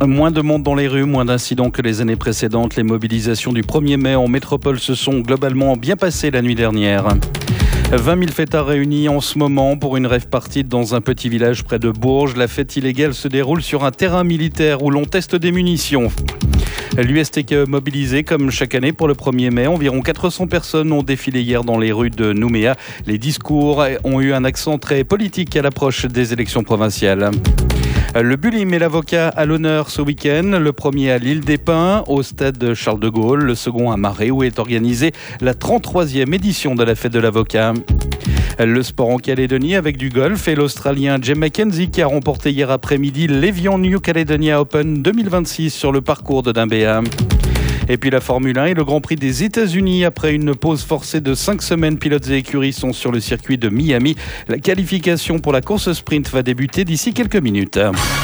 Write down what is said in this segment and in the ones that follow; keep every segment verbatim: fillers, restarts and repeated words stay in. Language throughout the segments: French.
Moins de monde dans les rues, moins d'incidents que les années précédentes. Les mobilisations du premier mai en métropole se sont globalement bien passées la nuit dernière. vingt mille fêtards réunis en ce moment pour une rave party dans un petit village près de Bourges. La fête illégale se déroule sur un terrain militaire où l'on teste des munitions. L'U S T K E mobilisé comme chaque année pour le premier mai. Environ quatre cents personnes ont défilé hier dans les rues de Nouméa. Les discours ont eu un accent très politique à l'approche des élections provinciales. Le Bulim et l'avocat à l'honneur ce week-end. Le premier à l'Île des Pins, au stade Charles de Gaulle. Le second à Marais, où est organisée la trente-troisième édition de la fête de l'avocat. Le sport en Calédonie avec du golf et l'Australien Jim McKenzie qui a remporté hier après-midi l'Evian New Caledonia Open deux mille vingt-six sur le parcours de Dimbéa. Et puis la Formule un et le Grand Prix des États-Unis. Après une pause forcée de cinq semaines, pilotes et écuries sont sur le circuit de Miami. La qualification pour la course sprint va débuter d'ici quelques minutes.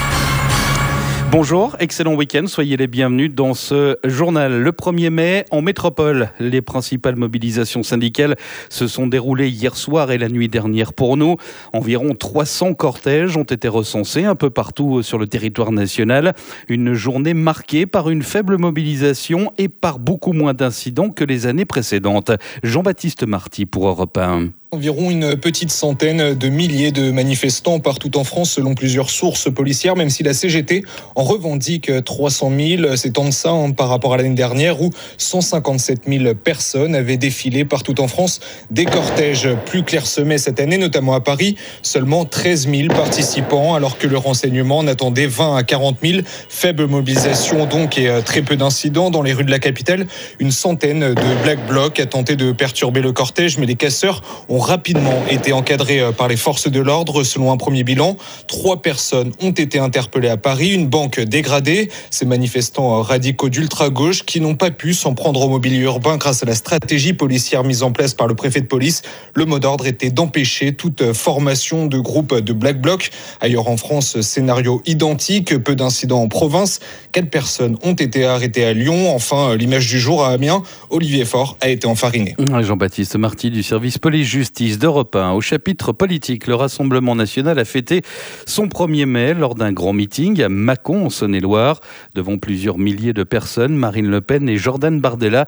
Bonjour, excellent week-end, soyez les bienvenus dans ce journal. Le premier mai en métropole, les principales mobilisations syndicales se sont déroulées hier soir et la nuit dernière pour nous. Environ trois cents cortèges ont été recensés un peu partout sur le territoire national. Une journée marquée par une faible mobilisation et par beaucoup moins d'incidents que les années précédentes. Jean-Baptiste Marty pour Europe un. Environ une petite centaine de milliers de manifestants partout en France selon plusieurs sources policières, même si la C G T en revendique trois cent mille. C'est en deçà hein, par rapport à l'année dernière où cent cinquante-sept mille personnes avaient défilé partout en France. Des cortèges plus clairsemés cette année, notamment à Paris. Seulement treize mille participants, alors que le renseignement en attendait vingt à quarante mille. Faible mobilisation donc et très peu d'incidents dans les rues de la capitale. Une centaine de Black Blocs a tenté de perturber le cortège, mais les casseurs ont rapidement été encadrés par les forces de l'ordre. Selon un premier bilan, trois personnes ont été interpellées à Paris, une banque dégradée. Ces manifestants radicaux d'ultra-gauche qui n'ont pas pu s'en prendre au mobilier urbain grâce à la stratégie policière mise en place par le préfet de police. Le mot d'ordre était d'empêcher toute formation de groupes de Black Bloc. Ailleurs en France, scénario identique, peu d'incidents en province. Quatre personnes ont été arrêtées à Lyon. Enfin, l'image du jour à Amiens, Olivier Faure a été enfariné. Jean-Baptiste Marty du service police-justice d'Europe un. Au chapitre politique, le Rassemblement national a fêté son premier mai lors d'un grand meeting à Mâcon, en Saône-et-Loire. Devant plusieurs milliers de personnes, Marine Le Pen et Jordan Bardella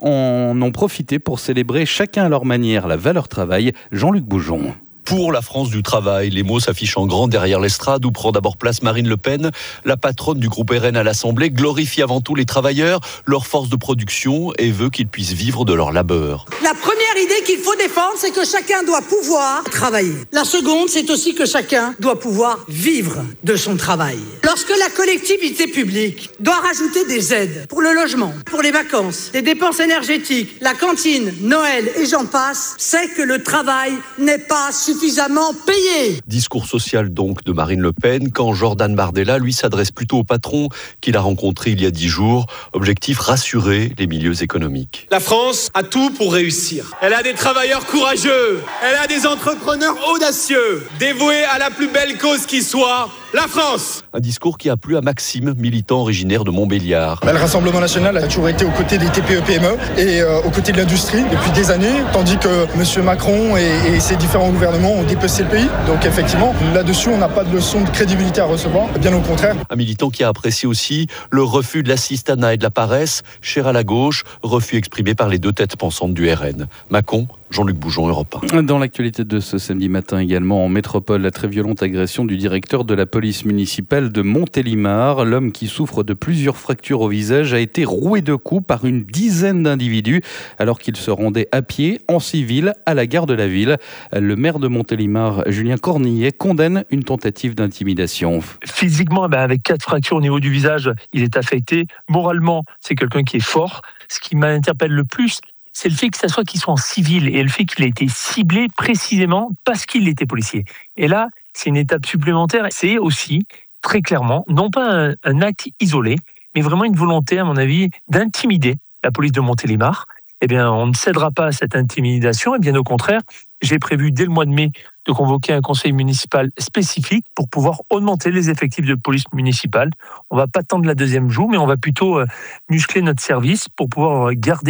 en ont profité pour célébrer chacun à leur manière la valeur travail. Jean-Luc Boujon. Pour la France du travail, les mots s'affichent en grand derrière l'estrade où prend d'abord place Marine Le Pen. La patronne du groupe R N à l'Assemblée glorifie avant tout les travailleurs, leur force de production et veut qu'ils puissent vivre de leur labeur. La première idée qu'il faut défendre, c'est que chacun doit pouvoir travailler. La seconde, c'est aussi que chacun doit pouvoir vivre de son travail. Lorsque la collectivité publique doit rajouter des aides pour le logement, pour les vacances, les dépenses énergétiques, la cantine, Noël et j'en passe, c'est que le travail n'est pas suffisamment payé. Discours social donc de Marine Le Pen, quand Jordan Bardella, lui, s'adresse plutôt au patron qu'il a rencontré il y a dix jours. Objectif, rassurer les milieux économiques. La France a tout pour réussir. Elle a des travailleurs courageux, elle a des entrepreneurs audacieux, dévoués à la plus belle cause qui soit, la France. Un discours qui a plu à Maxime, militant originaire de Montbéliard. Le Rassemblement national a toujours été aux côtés des T P E P M E et euh, aux côtés de l'industrie depuis des années, tandis que M. Macron et, et ses différents gouvernements ont dépecé le pays. Donc effectivement, là-dessus, on n'a pas de leçon de crédibilité à recevoir, bien au contraire. Un militant qui a apprécié aussi le refus de l'assistanat et de la paresse, cher à la gauche, refus exprimé par les deux têtes pensantes du R N. Mâcon, Jean-Luc Boujon, Europe un. Dans l'actualité de ce samedi matin également, en métropole, la très violente agression du directeur de la police municipale de Montélimar. L'homme qui souffre de plusieurs fractures au visage a été roué de coups par une dizaine d'individus alors qu'il se rendait à pied, en civil, à la gare de la ville. Le maire de Montélimar, Julien Cornillet, condamne une tentative d'intimidation. Physiquement, ben avec quatre fractures au niveau du visage, il est affecté. Moralement, c'est quelqu'un qui est fort. Ce qui m'interpelle le plus, c'est le fait que ça soit qu'il soit en civil et le fait qu'il ait été ciblé précisément parce qu'il était policier. Et là, c'est une étape supplémentaire. C'est aussi, très clairement, non pas un, un acte isolé, mais vraiment une volonté, à mon avis, d'intimider la police de Montélimar. Eh bien, on ne cédera pas à cette intimidation. Et bien au contraire, j'ai prévu dès le mois de mai de convoquer un conseil municipal spécifique pour pouvoir augmenter les effectifs de police municipale. On ne va pas attendre la deuxième jour, mais on va plutôt muscler notre service pour pouvoir garder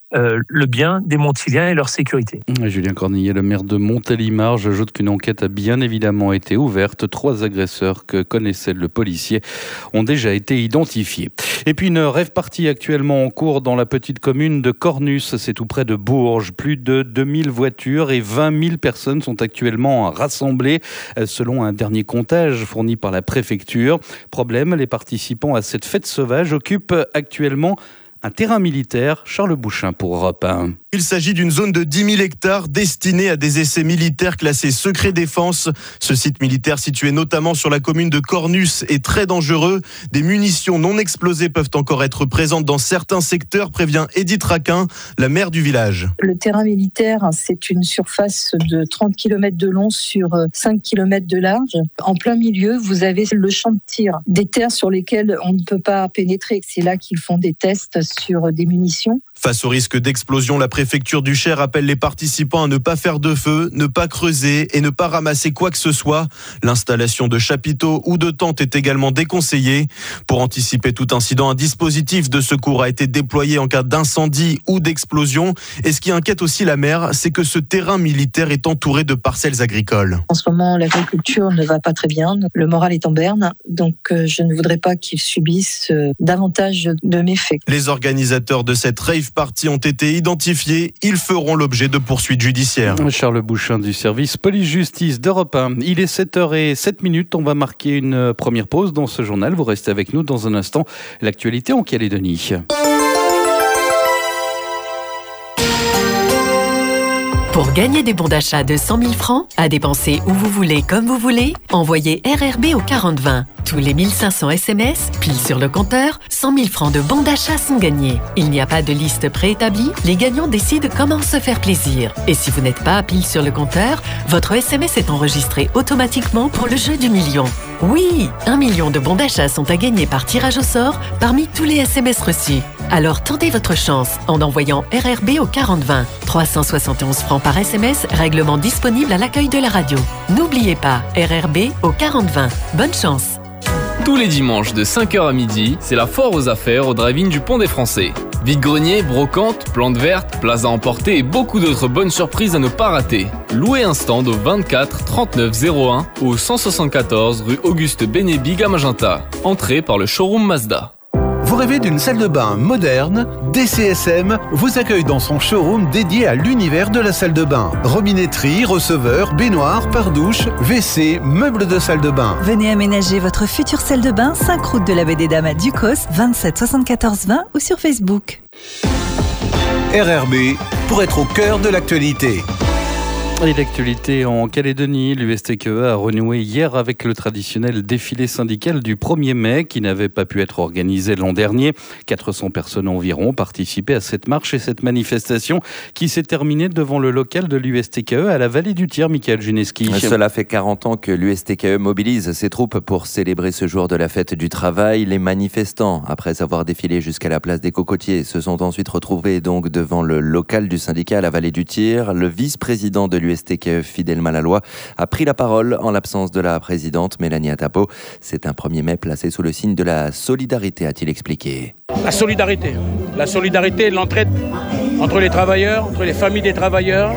euh, le bien des Montiliens et leur sécurité. Julien Cornillet, le maire de Montélimar, j'ajoute qu'une enquête a bien évidemment été ouverte. Trois agresseurs que connaissait le policier ont déjà été identifiés. Et puis une rave-party actuellement en cours dans la petite commune de Cornus, c'est tout près de Bourges. Plus de deux mille voitures et vingt mille personnes sont actuellement rassemblées selon un dernier comptage fourni par la préfecture. Problème, les participants à cette fête sauvage occupent actuellement un terrain militaire. Charles Bouchin pour Europe un. Il s'agit d'une zone de dix mille hectares destinée à des essais militaires classés secret défense. Ce site militaire situé notamment sur la commune de Cornus est très dangereux. Des munitions non explosées peuvent encore être présentes dans certains secteurs, prévient Edith Raquin, la maire du village. Le terrain militaire, c'est une surface de trente kilomètres de long sur cinq kilomètres de large. En plein milieu, vous avez le champ de tir, des terres sur lesquelles on ne peut pas pénétrer. C'est là qu'ils font des tests sur des munitions. Face au risque d'explosion, la préfecture du Cher appelle les participants à ne pas faire de feu, ne pas creuser et ne pas ramasser quoi que ce soit. L'installation de chapiteaux ou de tentes est également déconseillée. Pour anticiper tout incident, un dispositif de secours a été déployé en cas d'incendie ou d'explosion. Et ce qui inquiète aussi la maire, c'est que ce terrain militaire est entouré de parcelles agricoles. En ce moment, l'agriculture ne va pas très bien. Le moral est en berne. Donc, je ne voudrais pas qu'ils subissent davantage de méfaits. Les organisateurs de cette rave parties ont été identifiés. Ils feront l'objet de poursuites judiciaires. Charles Bouchin du service police-justice d'Europe un. Il est sept heures zéro sept minutes. On va marquer une première pause dans ce journal. Vous restez avec nous dans un instant. L'actualité en Calédonie. Pour gagner des bons d'achat de cent mille francs, à dépenser où vous voulez, comme vous voulez, envoyez R R B au quarante vingt. Tous les mille cinq cents S M S, pile sur le compteur, cent mille francs de bons d'achat sont gagnés. Il n'y a pas de liste préétablie, les gagnants décident comment se faire plaisir. Et si vous n'êtes pas à pile sur le compteur, votre S M S est enregistré automatiquement pour le jeu du million. Oui, un million de bons d'achat sont à gagner par tirage au sort parmi tous les S M S reçus. Alors tentez votre chance en envoyant R R B au quarante vingt. trois cent soixante et onze francs par S M S, règlement disponible à l'accueil de la radio. N'oubliez pas, R R B au quarante vingt. Bonne chance! Tous les dimanches de cinq heures à midi, c'est la foire aux affaires au drive-in du Pont des Français. Vide-grenier, brocante, plantes vertes, places à emporter et beaucoup d'autres bonnes surprises à ne pas rater. Louez un stand au vingt-quatre trente-neuf zéro un ou au cent soixante-quatorze rue Auguste Bénébig à Magenta. Entrée par le showroom Mazda. Vous rêvez d'une salle de bain moderne? D C S M vous accueille dans son showroom dédié à l'univers de la salle de bain. Robinetterie, receveur, baignoire, pare-douche, W C, meubles de salle de bain. Venez aménager votre future salle de bain, cinq route de la Baie des Dames à Ducos, vingt-sept soixante-quatorze vingt ou sur Facebook. R R B, pour être au cœur de l'actualité. Et l'actualité en Calédonie, l'U S T Q E a renoué hier avec le traditionnel défilé syndical du premier mai qui n'avait pas pu être organisé l'an dernier. quatre cents personnes environ participaient à cette marche et cette manifestation qui s'est terminée devant le local de l'U S T Q E à la Vallée du Tiers, Michael Juneski. Cela fait quarante ans que l'U S T Q E mobilise ses troupes pour célébrer ce jour de la fête du travail. Les manifestants, après avoir défilé jusqu'à la place des Cocotiers, se sont ensuite retrouvés donc devant le local du syndicat à la Vallée du Tiers. Le vice-président de l'U S T Q E, Fidèle Malaloy, a pris la parole en l'absence de la présidente Mélanie Atapo. C'est un premier mai placé sous le signe de la solidarité, a-t-il expliqué. La solidarité, la solidarité et l'entraide entre les travailleurs, entre les familles des travailleurs.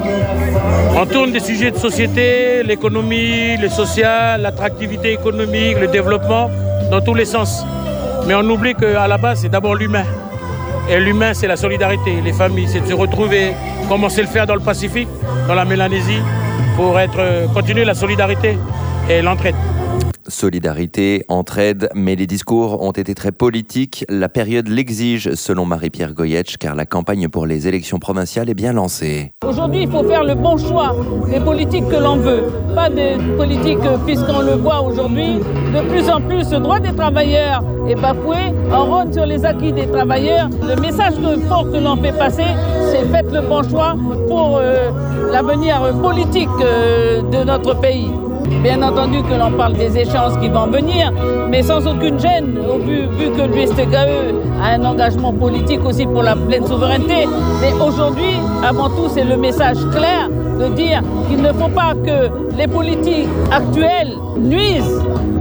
On tourne des sujets de société, l'économie, le social, l'attractivité économique, le développement, dans tous les sens. Mais on oublie qu'à la base, c'est d'abord l'humain. Et l'humain, c'est la solidarité. Les familles, c'est de se retrouver, comme on sait le faire dans le Pacifique, dans la Mélanésie, pour être, continuer la solidarité et l'entraide. Solidarité, entraide, mais les discours ont été très politiques. La période l'exige, selon Marie-Pierre Goyetch, car la campagne pour les élections provinciales est bien lancée. Aujourd'hui, il faut faire le bon choix des politiques que l'on veut. Pas des politiques, puisqu'on le voit aujourd'hui, de plus en plus, le droit des travailleurs est bafoué. On rôde sur les acquis des travailleurs. Le message fort que l'on fait passer, c'est faites le bon choix pour euh, l'avenir politique euh, de notre pays. Bien entendu que l'on parle des échéances qui vont venir, mais sans aucune gêne, au vu, vu que l'U S T Q E a un engagement politique aussi pour la pleine souveraineté. Mais aujourd'hui, avant tout, c'est le message clair de dire qu'il ne faut pas que les politiques actuelles nuisent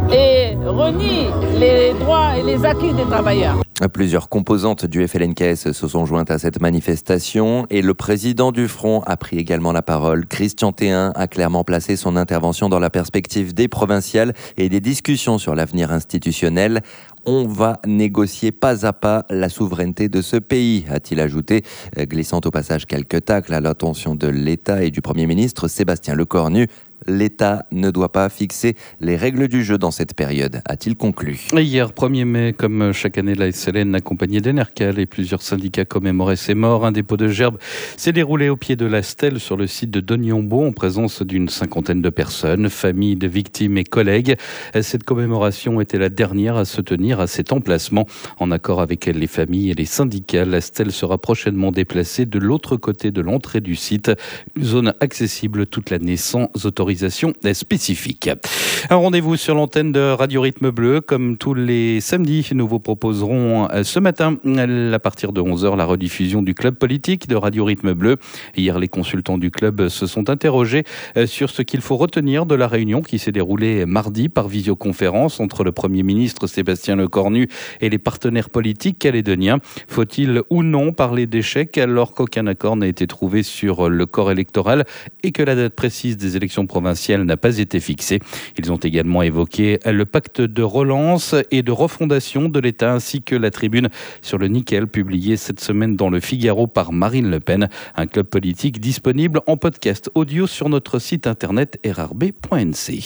et renie les droits et les acquis des travailleurs. Plusieurs composantes du F L N K S se sont jointes à cette manifestation et le président du Front a pris également la parole. Christian Théin a clairement placé son intervention dans la perspective des provinciales et des discussions sur l'avenir institutionnel. On va négocier pas à pas la souveraineté de ce pays, a-t-il ajouté, glissant au passage quelques tacles à l'attention de l'État et du Premier ministre Sébastien Lecornu. L'État ne doit pas fixer les règles du jeu dans cette période, a-t-il conclu. Hier, premier mai, comme chaque année, la S L N, accompagnée d'Enercal et plusieurs syndicats commémoraient ses morts. Un dépôt de gerbes s'est déroulé au pied de la stèle sur le site de Dognombo en présence d'une cinquantaine de personnes, familles de victimes et collègues. Cette commémoration était la dernière à se tenir à cet emplacement. En accord avec les familles et les syndicats, la stèle sera prochainement déplacée de l'autre côté de l'entrée du site, une zone accessible toute l'année sans autorisation spécifique. Un rendez-vous sur l'antenne de Radio Rythme Bleu. Comme tous les samedis, nous vous proposerons ce matin, à partir de onze heures, la rediffusion du club politique de Radio Rythme Bleu. Hier, les consultants du club se sont interrogés sur ce qu'il faut retenir de la réunion qui s'est déroulée mardi par visioconférence entre le Premier ministre Sébastien Lecornu et les partenaires politiques calédoniens. Faut-il ou non parler d'échec alors qu'aucun accord n'a été trouvé sur le corps électoral et que la date précise des élections provinciales n'a pas été fixée. Ils ont également évoqué le pacte de relance et de refondation de l'État ainsi que la tribune sur le nickel publiée cette semaine dans le Figaro par Marine Le Pen. Un club politique disponible en podcast audio sur notre site internet r r b point n c.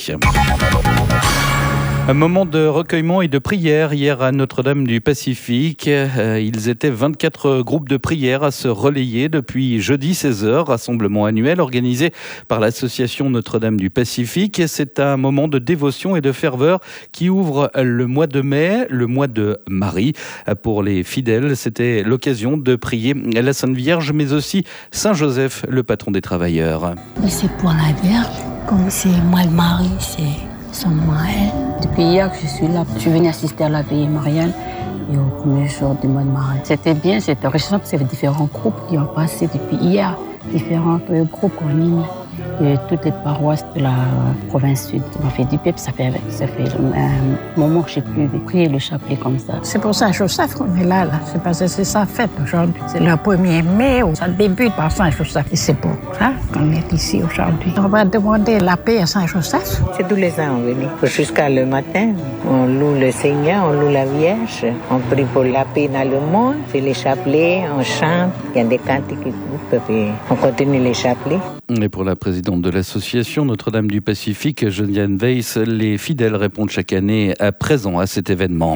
Un moment de recueillement et de prière hier à Notre-Dame du Pacifique. Euh, ils étaient vingt-quatre groupes de prière à se relayer depuis jeudi seize heures, rassemblement annuel organisé par l'association Notre-Dame du Pacifique. C'est un moment de dévotion et de ferveur qui ouvre le mois de mai, le mois de Marie. Pour les fidèles, c'était l'occasion de prier la Sainte Vierge, mais aussi Saint Joseph, le patron des travailleurs. C'est pour la Vierge, comme c'est moi le mari, c'est son mari. Depuis hier que je suis là, je suis venue assister à la veillée mariale et au premier jour du mois de Marie. C'était bien, c'était enrichissant parce qu'il y avait différents groupes qui ont passé depuis hier, différents groupes qu'on anime. Et toutes les paroisses de la province sud m'ont fait du bien, ça fait, ça fait un moment que je n'ai plus prié le chapelet comme ça. C'est pour Saint-Joseph qu'on est là, là. C'est parce que c'est sa fête aujourd'hui. C'est le premier mai, ça débute par Saint-Joseph. Et c'est pour ça qu'on est ici aujourd'hui. On va demander la paix à Saint-Joseph. C'est tous les ans, on vient. Jusqu'à le matin, on loue le Seigneur, on loue la Vierge, on prie pour la paix dans le monde, on fait les chapelets, on chante, il y a des cantiques et tout, on continue les chapelets. Et pour la présidente de l'association Notre-Dame du Pacifique, Geneviève Weiss, les fidèles répondent chaque année à présent à cet événement.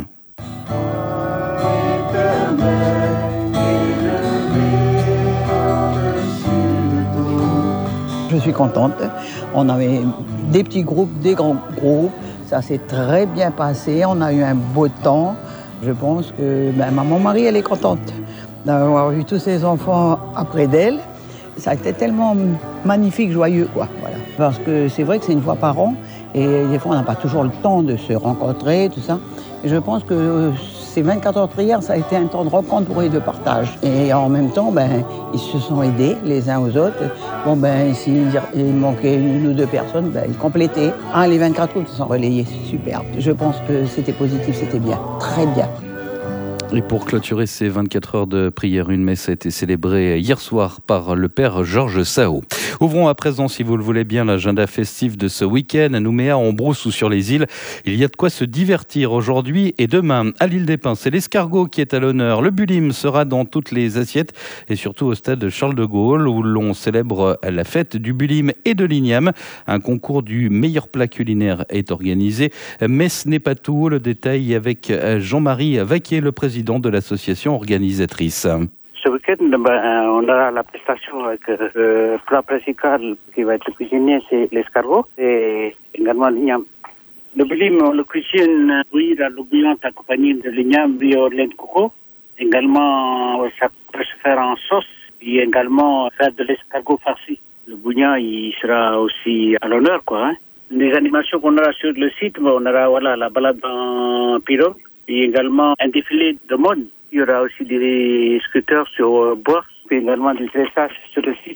Je suis contente. On avait des petits groupes, des grands groupes. Ça s'est très bien passé. On a eu un beau temps. Je pense que ben, maman Marie, elle est contente d'avoir vu tous ses enfants après d'elle. Ça a été tellement magnifique, joyeux, quoi. Voilà. Parce que c'est vrai que c'est une fois par an, et des fois on n'a pas toujours le temps de se rencontrer, tout ça. Et je pense que ces vingt-quatre heures de prière, ça a été un temps de rencontre pour eux, de partage. Et en même temps, ben, ils se sont aidés les uns aux autres. Bon, ben, s'il manquait une ou deux personnes, ben, ils complétaient. Ah, les vingt-quatre autres se sont relayés, c'est superbe. Je pense que c'était positif, c'était bien, très bien. Et pour clôturer ces vingt-quatre heures de prière, une messe a été célébrée hier soir par le père Georges Sao. Ouvrons à présent, si vous le voulez bien, l'agenda festif de ce week-end à Nouméa, en Brousse ou sur les îles. Il y a de quoi se divertir aujourd'hui et demain. À l'île des Pins, c'est l'escargot qui est à l'honneur. Le bulim sera dans toutes les assiettes et surtout au stade Charles de Gaulle où l'on célèbre la fête du bulim et de l'igname. Un concours du meilleur plat culinaire est organisé. Mais ce n'est pas tout. Le détail avec Jean-Marie Vaquier, le président de l'association organisatrice. Ce week-end, ben, on aura la prestation avec le plat principal qui va être cuisiné, c'est l'escargot et également l'igname. Le bulim, on le cuisine bouilli dans l'eau bouillante accompagné de l'igname bouilli au lait de coco. Également, ça peut se faire en sauce et également faire de l'escargot farci. Le bouillon, il sera aussi à l'honneur, quoi. Hein. Les animations qu'on aura sur le site, on aura voilà, la balade en pirogue. Et également un défilé de mode. Il y aura aussi des scooters sur bois, puis également des dressages sur le site même.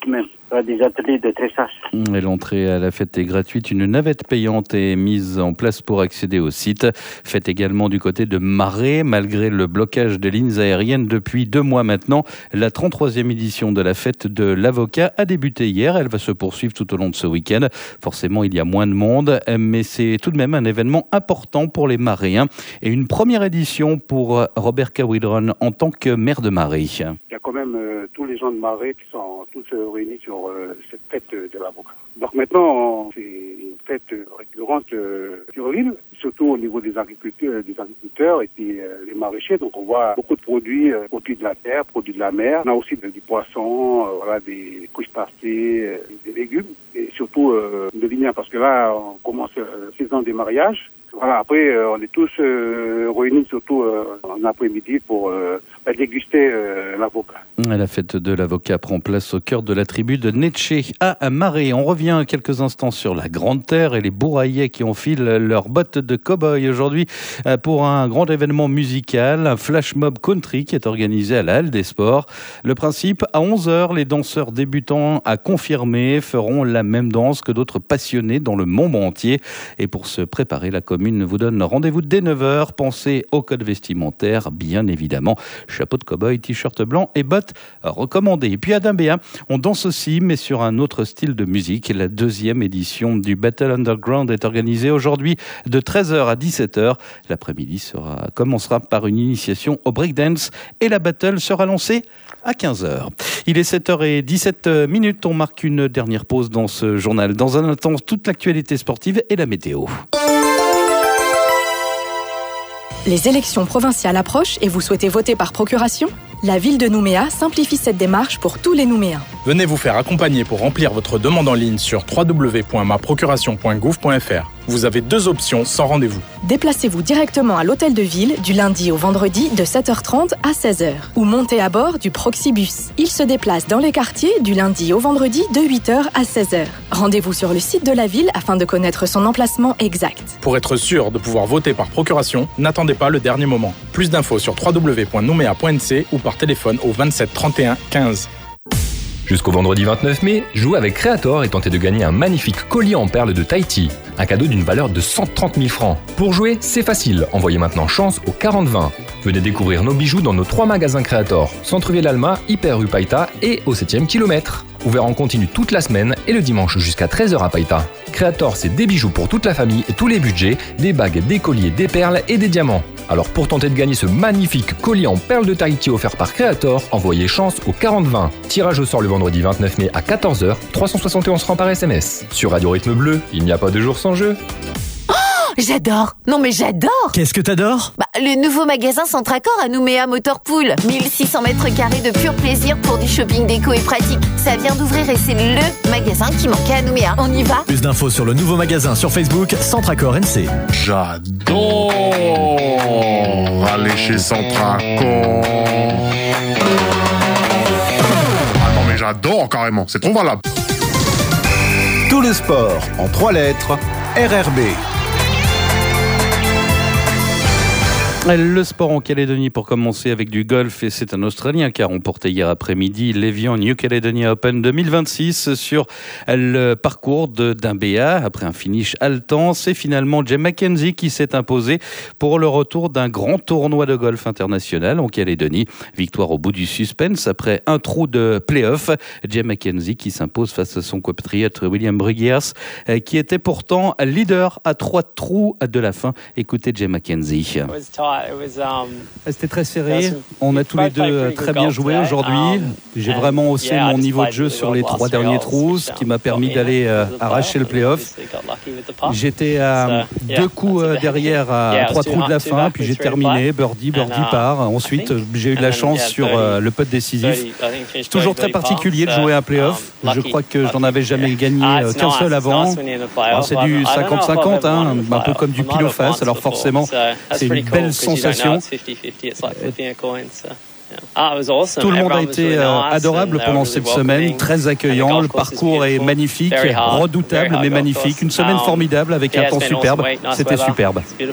des ateliers de tressage. Et l'entrée à la fête est gratuite. Une navette payante est mise en place pour accéder au site. Fête également du côté de Marais, malgré le blocage des lignes aériennes depuis deux mois maintenant. La trente-troisième édition de la fête de l'avocat a débuté hier. Elle va se poursuivre tout au long de ce week-end. Forcément, il y a moins de monde, mais c'est tout de même un événement important pour les Maréens. Et une première édition pour Robert Cawidron en tant que maire de Marais. Il y a quand même euh, tous les gens de Marais qui sont tous euh, réunis sur euh, cette fête euh, de l'avocat. Donc maintenant, c'est une fête euh, récurrente euh, sur l'île, surtout au niveau des agriculteurs, des agriculteurs et puis euh, les maraîchers. Donc on voit beaucoup de produits, euh, produits de la terre, produits de la mer. On a aussi du poisson, euh, voilà, des crustacés, euh, des légumes et surtout euh, de l'igname parce que là, on commence euh, la saison des mariages. Voilà, après, euh, on est tous euh, réunis surtout euh, en après-midi pour euh, déguster euh, l'avocat. La fête de l'avocat prend place au cœur de la tribu de Netché à Marais. On revient quelques instants sur la Grande Terre et les bourraillais qui enfilent leurs bottes de cow-boy aujourd'hui pour un grand événement musical, un flash mob country qui est organisé à la Halle des Sports. Le principe, à onze heures, les danseurs débutants à confirmer feront la même danse que d'autres passionnés dans le monde entier. Et pour se préparer, la commune vous donne rendez-vous dès neuf heures. Pensez au code vestimentaire, bien évidemment. Chapeau de cow-boy, t-shirt blanc et bottes recommandées. Et puis à Dimbéa, on danse aussi, mais sur un autre style de musique. La deuxième édition du Battle Underground est organisée aujourd'hui de treize heures à dix-sept heures. L'après-midi sera, commencera par une initiation au breakdance et la battle sera lancée à quinze heures. Il est sept heures dix-sept minutes. On marque une dernière pause dans ce journal. Dans un instant, toute l'actualité sportive et la météo. Les élections provinciales approchent et vous souhaitez voter par procuration ? La ville de Nouméa simplifie cette démarche pour tous les Nouméens. Venez vous faire accompagner pour remplir votre demande en ligne sur w w w point ma procuration point gouv point f r. Vous avez deux options sans rendez-vous. Déplacez-vous directement à l'hôtel de ville du lundi au vendredi de sept heures trente à seize heures ou montez à bord du Proxibus. Il se déplace dans les quartiers du lundi au vendredi de huit heures à seize heures. Rendez-vous sur le site de la ville afin de connaître son emplacement exact. Pour être sûr de pouvoir voter par procuration, n'attendez pas le dernier moment. Plus d'infos sur w w w point noumea point n c ou par téléphone au vingt-sept trente et un quinze. Jusqu'au vendredi vingt-neuf mai, jouez avec Creator et tentez de gagner un magnifique collier en perles de Tahiti. Un cadeau d'une valeur de cent trente mille francs. Pour jouer, c'est facile. Envoyez maintenant chance au quarante vingt. Venez découvrir nos bijoux dans nos trois magasins Creator. Centre-Ville Alma, Hyper rue Païta et au septième kilomètre. Ouvert en continu toute la semaine et le dimanche jusqu'à treize heures à Païta. Creator, c'est des bijoux pour toute la famille et tous les budgets, des bagues, des colliers, des perles et des diamants. Alors pour tenter de gagner ce magnifique collier en perles de Tahiti offert par Creator, envoyez chance au quarante vingt. Tirage au sort le vendredi vingt-neuf mai à quatorze heures, trois cent soixante et onze francs par S M S. Sur Radio Rythme Bleu, il n'y a pas de jour sans jeu. J'adore. Non mais j'adore. Qu'est-ce que t'adores ? Bah, le nouveau magasin Centracor à Nouméa Motorpool. mille six cents mètres carrés de pur plaisir pour du shopping déco et pratique. Ça vient d'ouvrir et c'est le magasin qui manquait à Nouméa. On y va ? Plus d'infos sur le nouveau magasin sur Facebook, Centracor N C. J'adore aller chez Centracor. Ah non mais j'adore carrément, c'est trop valable. Tout le sport en trois lettres, R R B. Le sport en Calédonie pour commencer avec du golf et c'est un Australien qui a remporté hier après-midi l'Evian New Caledonia Open deux mille vingt-six sur le parcours de Dimbéa. Après un finish haletant, c'est finalement Jay Mackenzie qui s'est imposé pour le retour d'un grand tournoi de golf international en Calédonie. Victoire au bout du suspense après un trou de play-off. Jay Mackenzie qui s'impose face à son compatriote William Bruguiers qui était pourtant leader à trois trous de la fin. Écoutez Jay Mackenzie. C'était très serré. On a tous les deux très bien joué aujourd'hui. J'ai vraiment haussé mon niveau de jeu sur les trois derniers trous, ce qui m'a permis d'aller euh, arracher le play-off. J'étais à deux coups derrière à trois trous de la fin, puis j'ai terminé birdie, birdie par. Ensuite, j'ai eu de la chance sur euh, le putt décisif. C'est toujours très particulier de jouer un play-off. Je crois que je n'en avais jamais gagné euh, qu'un seul avant. Alors, c'est du cinquante cinquante, hein, un peu comme du pile au face. Alors forcément, c'est une belle sensation. Tout le monde a été euh, adorable pendant cette semaine, très accueillant. Le parcours est magnifique, redoutable mais magnifique. Une semaine formidable avec un temps superbe. C'était superbe.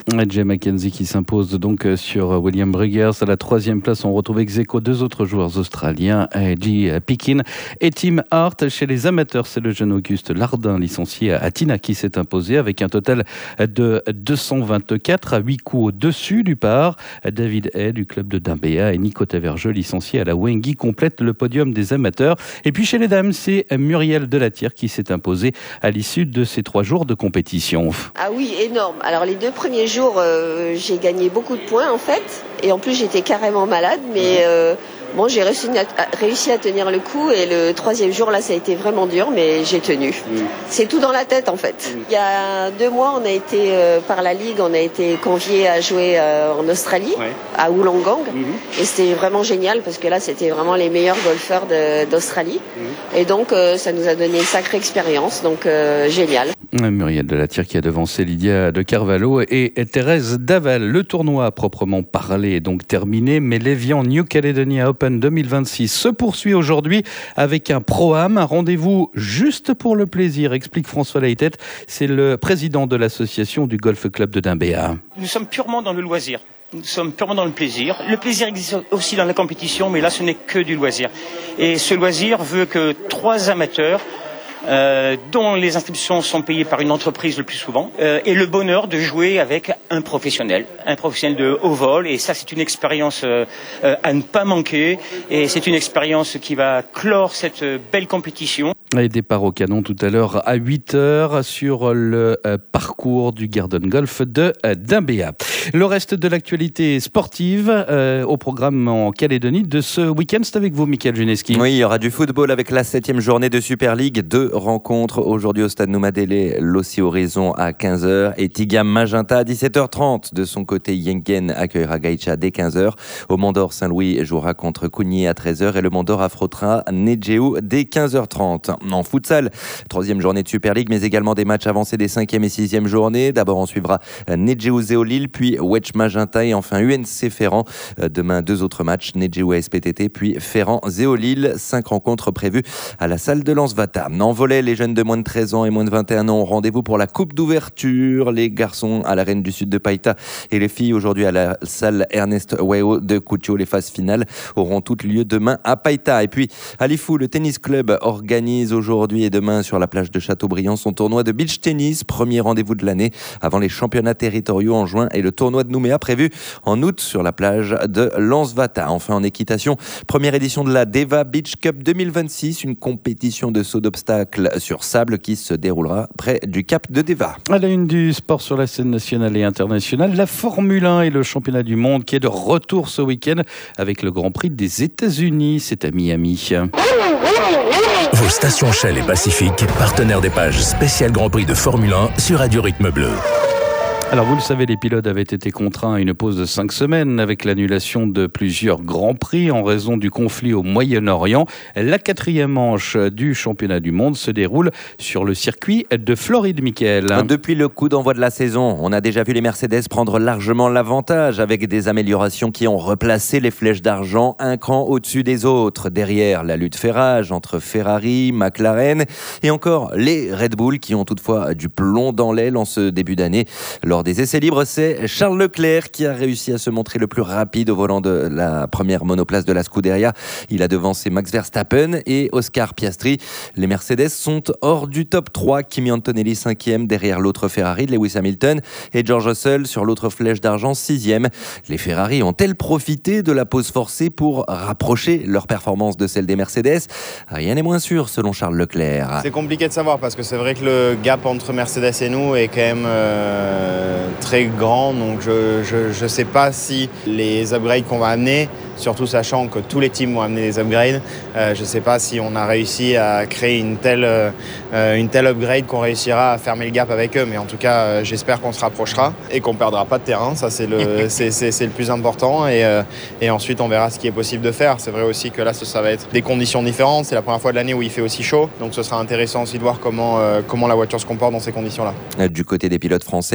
Jay Mackenzie qui s'impose donc sur William Briggers. À la troisième place, on retrouve ex aequo deux autres joueurs australiens, J. Pikin et Tim Hart. Chez les amateurs, c'est le jeune Auguste Lardin, licencié à Tina, qui s'est imposé avec un total de deux cent vingt-quatre à huit coups au-dessus du par. David Hay du club de Dimbéa et Nico Tavergeux, licencié à la Wengi, complètent le podium des amateurs. Et puis chez les dames, c'est Muriel Delatire qui s'est imposée à l'issue de ces trois jours de compétition. Ah oui, énorme. Alors les deux premiers jours, euh, j'ai gagné beaucoup de points en fait. Et en plus, j'étais carrément malade, mais euh, bon, j'ai réussi à, réussi à tenir le coup. Et le troisième jour, là, ça a été vraiment dur, mais j'ai tenu. Mmh. C'est tout dans la tête, en fait. Mmh. Il y a deux mois, on a été, euh, par la Ligue, on a été conviés à jouer euh, en Australie, ouais. à Wollongong. Mmh. Et c'était vraiment génial, parce que là, c'était vraiment les meilleurs golfeurs de, d'Australie. Mmh. Et donc, euh, ça nous a donné une sacrée expérience, donc euh, génial. Muriel Delatire qui a devancé Lydia de Carvalho et Thérèse Daval. Le tournoi à proprement parler est donc terminé, mais l'Evian New Caledonia Open deux mille vingt-six se poursuit aujourd'hui avec un Pro-Am, un rendez-vous juste pour le plaisir, explique François Leitet. C'est le président de l'association du Golf Club de Dimbéa. Nous sommes purement dans le loisir. Nous sommes purement dans le plaisir. Le plaisir existe aussi dans la compétition, mais là ce n'est que du loisir. Et ce loisir veut que trois amateurs Euh, dont les inscriptions sont payées par une entreprise le plus souvent, euh, et le bonheur de jouer avec un professionnel, un professionnel de haut vol, et ça c'est une expérience euh, euh, à ne pas manquer, et c'est une expérience qui va clore cette belle compétition. Et départ au canon tout à l'heure à huit heures sur le euh, parcours du Garden Golf de euh, Dimbéa. Le reste de l'actualité sportive euh, au programme en Calédonie de ce week-end, c'est avec vous Mickaël Juneski. Oui, il y aura du football avec la septième journée de Super League. Deux rencontres aujourd'hui au stade Noumadélé, Lossi Horizon à quinze heures et Tigam Magenta à dix-sept heures trente. De son côté, Yengen accueillera Gaïcha dès quinze heures. Au Mandor, Saint-Louis jouera contre Cougny à treize heures et le Mandor affrontera Nedjéou dès quinze heures trente. En futsal, troisième journée de Super League, mais également des matchs avancés des cinquième et sixième journées. D'abord, on suivra Nedjéou Zéolil, puis Wedge Magenta et enfin U N C Ferrand. Demain, deux autres matchs, Nedjéou S P T T, puis Ferrand Zéolil. Cinq rencontres prévues à la salle de Lansvata. En volley, les jeunes de moins de treize ans et moins de vingt et un ans ont rendez-vous pour la coupe d'ouverture. Les garçons à l'Arène du Sud de Païta et les filles aujourd'hui à la salle Ernest Weho de Cutio. Les phases finales auront toutes lieu demain à Païta. Et puis, à Lifou, le tennis club organise aujourd'hui et demain sur la plage de Châteaubriand son tournoi de beach tennis. Premier rendez-vous de l'année avant les championnats territoriaux en juin et le tournoi de Nouméa prévu en août sur la plage de Lansvata. Enfin, en équitation, première édition de la Deva Beach Cup deux mille vingt-six, une compétition de saut d'obstacles sur sable qui se déroulera près du Cap de Deva. À la une du sport sur la scène nationale et internationale, la Formule un et le championnat du monde qui est de retour ce week-end avec le Grand Prix des États-Unis. C'est à Miami. Vos stations Shell et Pacifique, partenaires des pages spéciales Grand Prix de Formule un sur Radio Rythme Bleu. Alors vous le savez, les pilotes avaient été contraints à une pause de cinq semaines avec l'annulation de plusieurs grands prix en raison du conflit au Moyen-Orient. La quatrième manche du championnat du monde se déroule sur le circuit de Floride, Mickaël. Depuis le coup d'envoi de la saison, on a déjà vu les Mercedes prendre largement l'avantage avec des améliorations qui ont replacé les flèches d'argent un cran au-dessus des autres. Derrière, la lutte fait rage entre Ferrari, McLaren et encore les Red Bull qui ont toutefois du plomb dans l'aile en ce début d'année. Lors des essais libres, c'est Charles Leclerc qui a réussi à se montrer le plus rapide au volant de la première monoplace de la Scuderia. Il a devancé Max Verstappen et Oscar Piastri. Les Mercedes sont hors du top trois. Kimi Antonelli cinquième derrière l'autre Ferrari de Lewis Hamilton et George Russell sur l'autre flèche d'argent sixième. Les Ferrari ont-elles profité de la pause forcée pour rapprocher leur performance de celle des Mercedes? Rien n'est moins sûr selon Charles Leclerc. C'est compliqué de savoir parce que c'est vrai que le gap entre Mercedes et nous est quand même euh, très grand, donc je, je je sais pas si les upgrades qu'on va amener, surtout sachant que tous les teams vont amener des upgrades, euh, je sais pas si on a réussi à créer une telle euh, une telle upgrade qu'on réussira à fermer le gap avec eux, mais en tout cas euh, j'espère qu'on se rapprochera et qu'on perdra pas de terrain, ça c'est le c'est, c'est c'est le plus important, et euh, et ensuite on verra ce qui est possible de faire. C'est vrai aussi que là ça, ça va être des conditions différentes, c'est la première fois de l'année où il fait aussi chaud, donc ce sera intéressant aussi de voir comment euh, comment la voiture se comporte dans ces conditions là. Du côté des pilotes français, Pierre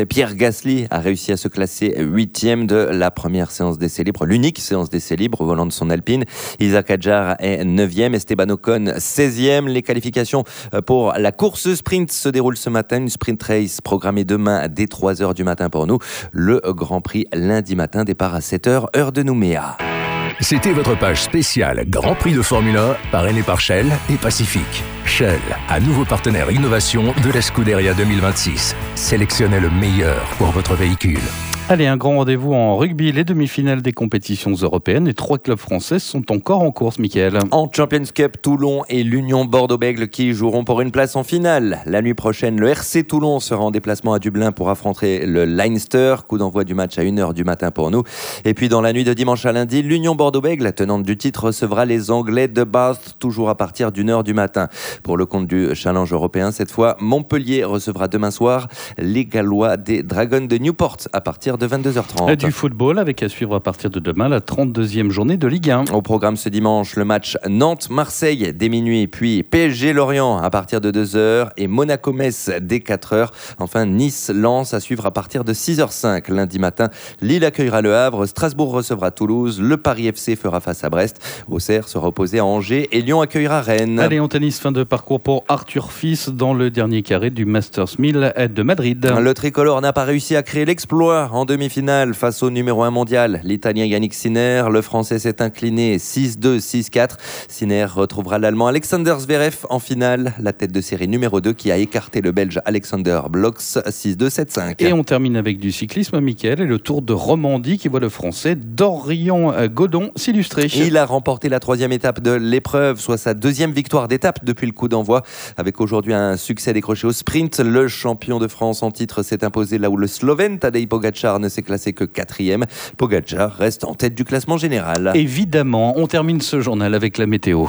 Gasly a réussi à se classer huitième de la première séance d'essai libre, l'unique séance d'essai libre au volant de son Alpine. Isaac Hadjar est neuvième, Esteban Ocon seizième. Les qualifications pour la course sprint se déroulent ce matin. Une sprint race programmée demain dès trois heures du matin pour nous. Le Grand Prix lundi matin, départ à sept heures, heure de Nouméa. C'était votre page spéciale Grand Prix de Formule un, parrainée par Shell et Pacific. Shell, un nouveau partenaire innovation de la Scuderia deux mille vingt-six. Sélectionnez le meilleur pour votre véhicule. Allez, un grand rendez-vous en rugby. Les demi-finales des compétitions européennes et trois clubs français sont encore en course, Mickaël. En Champions Cup, Toulon et l'Union Bordeaux-Bègles qui joueront pour une place en finale. La nuit prochaine, le R C Toulon sera en déplacement à Dublin pour affronter le Leinster. Coup d'envoi du match à une heure du matin pour nous. Et puis dans la nuit de dimanche à lundi, l'Union Bordeaux-Bègles, tenante du titre, recevra les Anglais de Bath, toujours à partir d'une heure du matin. Pour le compte du challenge européen, cette fois, Montpellier recevra demain soir les Gallois des Dragons de Newport à partir de vingt-deux heures trente. Du football avec à suivre à partir de demain la trente-deuxième journée de Ligue un. Au programme ce dimanche, le match Nantes-Marseille dès minuit, puis P S G-Lorient à partir de deux heures et Monaco-Metz dès quatre heures. Enfin, Nice-Lens à suivre à partir de six heures cinq lundi matin. Lille accueillera le Havre, Strasbourg recevra Toulouse, le Paris F C fera face à Brest, Auxerre sera opposé à Angers et Lyon accueillera Rennes. Allez, en tennis, fin de parcours pour Arthur Fils dans le dernier carré du Masters mille de Madrid. Le tricolore n'a pas réussi à créer l'exploit en demi-finale face au numéro un mondial, l'Italien Yannick Sinner. Le Français s'est incliné six deux, six quatre. Sinner retrouvera l'Allemand Alexander Zverev en finale, la tête de série numéro deux qui a écarté le Belge Alexander Blocks six deux, sept cinq. Et on termine avec du cyclisme, Mickaël, et le Tour de Romandie qui voit le Français Dorian Godon s'illustrer. Il a remporté la troisième étape de l'épreuve, soit sa deuxième victoire d'étape depuis le coup d'envoi, avec aujourd'hui un succès décroché au sprint. Le champion de France en titre s'est imposé là où le Slovène Tadej Pogačar ne s'est classé que quatrième. Pogačar reste en tête du classement général. Évidemment, on termine ce journal avec la météo.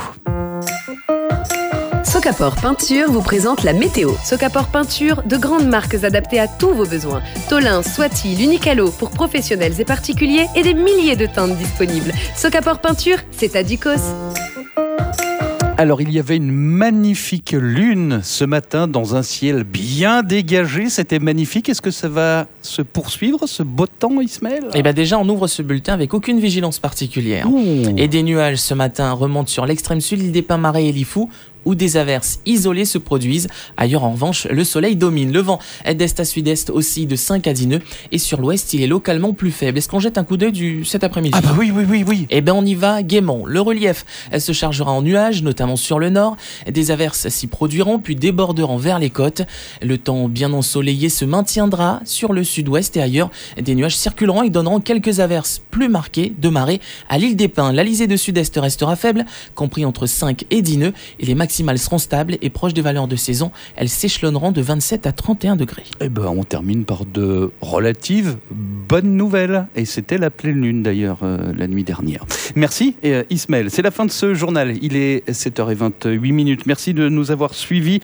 Socapor Peinture vous présente la météo. Socapor Peinture, de grandes marques adaptées à tous vos besoins. Tolin, Swati, l'Unicalo pour professionnels et particuliers et des milliers de teintes disponibles. Socapor Peinture, c'est à Ducos. Alors, il y avait une magnifique lune ce matin dans un ciel bien dégagé. C'était magnifique. Est-ce que ça va se poursuivre, ce beau temps, Ismaël ? Eh bien déjà, on ouvre ce bulletin avec aucune vigilance particulière. Ouh. Et des nuages ce matin remontent sur l'extrême sud, l'île des Pins, Marais et Lifou, où des averses isolées se produisent. Ailleurs, en revanche, le soleil domine. Le vent est d'est à sud-est aussi de cinq à dix nœuds. Et sur l'ouest, il est localement plus faible. Est-ce qu'on jette un coup d'œil du, cet après-midi ? Ah bah oui, oui, oui, oui. Eh bien, on y va gaiement. Le relief, elle se chargera en nuages, notamment sur le nord. Des averses s'y produiront, puis déborderont vers les côtes. Le temps bien ensoleillé se maintiendra sur le sud-ouest et ailleurs. Des nuages circuleront et donneront quelques averses plus marquées de marée à l'île des Pins. L'alizé de sud-est restera faible, compris entre cinq et dix nœuds. Et les maximales seront stables et proches des valeurs de saison. Elles s'échelonneront de vingt-sept à trente et un degrés. Eh ben, on termine par de relatives bonnes nouvelles. Et c'était la pleine lune d'ailleurs euh, la nuit dernière. Merci et, euh, Ismaël. C'est la fin de ce journal. Il est sept heures vingt-huit minutes. Merci de nous avoir suivis.